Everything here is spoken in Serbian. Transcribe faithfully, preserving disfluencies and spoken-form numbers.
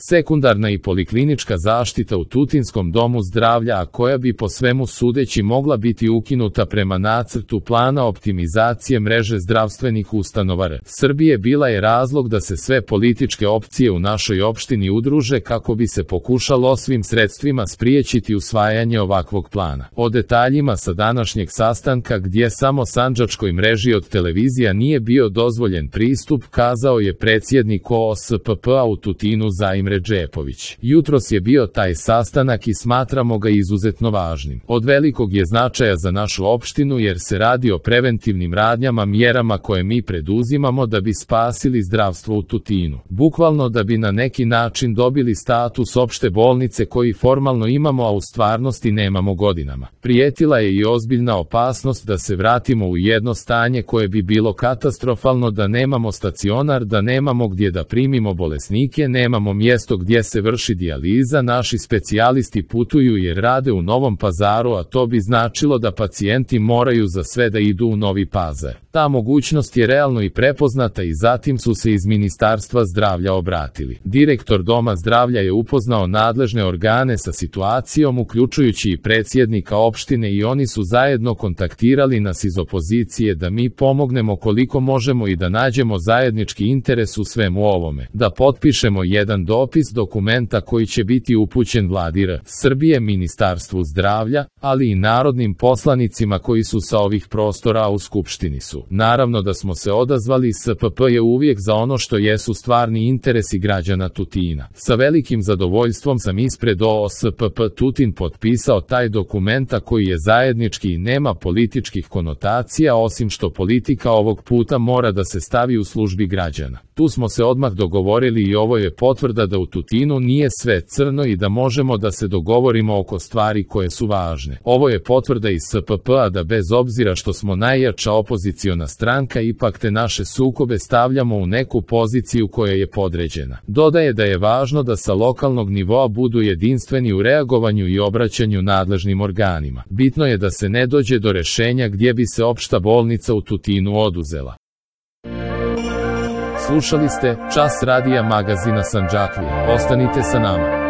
sekundarna i poliklinička zaštita u Tutinskom domu zdravlja, a koja bi po svemu sudeći mogla biti ukinuta prema nacrtu plana optimizacije mreže zdravstvenih ustanova R. Srbije, bila je razlog da se sve političke opcije u našoj opštini udruže kako bi se pokušalo svim sredstvima spriječiti usvajanje ovakvog plana. O detaljima sa današnjeg sastanka, gdje samo sandžačkoj mreži od televizija nije bio dozvoljen pristup, kazao je predsjednik O S P P-a u Tutinu Zaimre Džepović. Jutros je bio taj sastanak i smatramo ga izuzetno važnim. Od velikog je značaja za našu opštinu jer se radi o preventivnim radnjama, mjerama koje mi preduzimamo da bi spasili zdravstvo u Tutinu. Bukvalno da bi na neki način dobili status opšte bolnice koji formalno imamo, a u stvarnosti nemamo godinama. Prijetila je i ozbiljna opasnost da se vratimo u jedno stanje koje bi bilo katastrofalno, da nemamo stacionar, da nemamo gdje da primimo bolesnike, nemamo mjesto gdje se vrši dijaliza, naši specijalisti putuju jer rade u Novom Pazaru, a to bi značilo da pacijenti moraju za sve da idu u Novi Pazar. Ta mogućnost je realno i prepoznata i zatim su se iz Ministarstva zdravlja obratili. Direktor Doma zdravlja je upoznao nadležne organe sa situacijom, uključujući i predsjednika opštine, i oni su zajedno kontaktirali nas iz opozicije da mi pomognemo koliko možemo i da nađemo zajednički interes u svemu ovome. Da potpišemo jedan dopis dokumenta koji će biti upućen Vladi R. Srbije, Ministarstvu zdravlja, ali i narodnim poslanicima koji su sa ovih prostora u Skupštini su. Naravno da smo se odazvali, S P P je uvijek za ono što jesu stvarni interesi građana Tutina. Sa velikim zadovoljstvom sam ispred O S P P Tutin potpisao taj dokumenta koji je zajednički i nema političkih konotacija, osim što politika ovog puta mora da se stavi u službi građana. Tu smo se odmah dogovorili i ovo je potvrda da u Tutinu nije sve crno i da možemo da se dogovorimo oko stvari koje su važne. Ovo je potvrda iz S P P-a da bez obzira što smo najjača opoziciona stranka, ipak te naše sukobe stavljamo u neku poziciju koja je podređena. Dodaje da je važno da sa lokalnog nivoa budu jedinstveni u reagovanju i obraćanju nadležnim organima. Bitno je da se ne dođe do rešenja gdje bi se opšta bolnica u Tutinu oduzela. Slušali ste Čas radija magazina Sandžaklija. Ostanite sa nama.